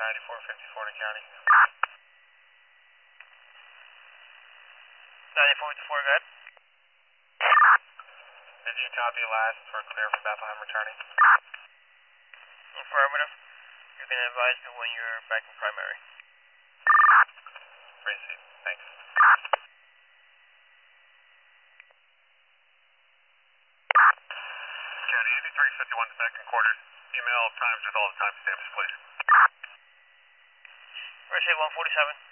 9454 to county. 9454, go ahead. Did you copy last? We're clear for Bethlehem returning. Affirmative. You're going to advise me when you're back in primary. Receive. Thanks. County 8351 second quarter. Email times with all the timestamps, please. Receive 147.